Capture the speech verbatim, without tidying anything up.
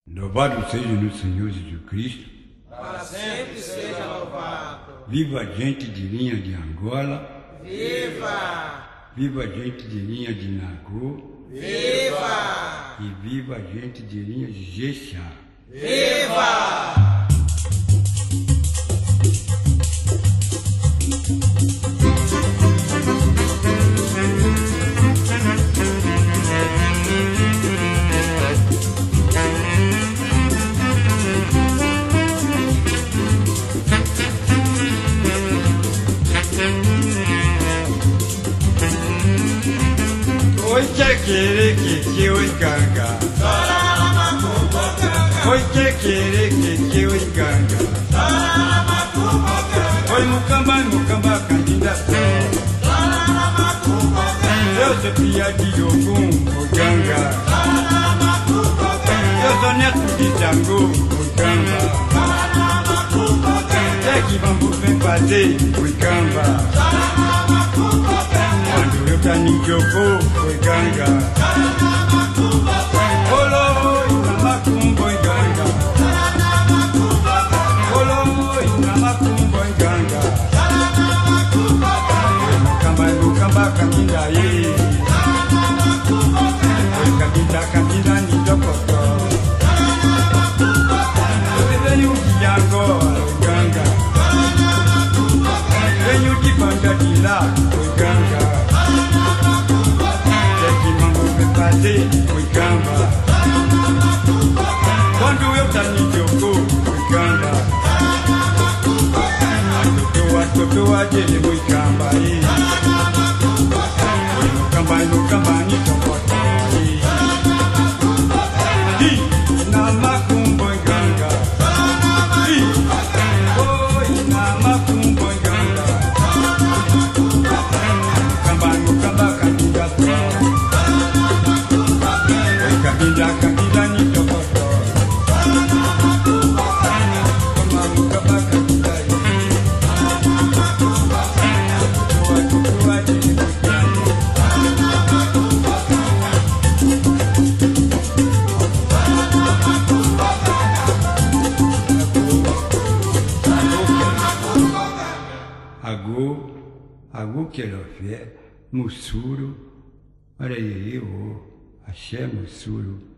Louvado seja no Senhor Jesus Cristo. Para sempre seja louvado. Viva a gente de linha de Angola. Viva! Viva a gente de linha de Nagô. Viva! E viva a gente de linha de Jexá. Viva! Oi, querer que que oi ganga. Oi, querer que que oi ganga. Oi, mucamba, mucamba, candidato. Eu sou filha de Ogum, oi ganga. Eu sou neto de Jango, oi ganga. É que vamos bem fazer, oi ganga. Quando eu tá nem jogou, foi ganga. Oloi, na macumba e ganga. Oloi, na macumba e ganga. Mucamba, mucamba, caminda aí. Oi, caminda, caminda, ni docotó. Eu venho de agora, ganga. Venho de banda de lá, foi ganga. Foi gamba. Quando eu tá no jogo, foi gamba. A totoa, a dele, foi gamba. Foi no gamba, no gamba, ni tocotó. Na macumba e ganga. Oi, na macumba e ganga. Gamba, no gamba, candidato. Kabila, kabila ni tokoto. Kama mukaba kabila yi. Tuwa tuwa jini mukani. Agô, agô que ela fez, Mussuro, olha aí, ô. Axé, Mussuro.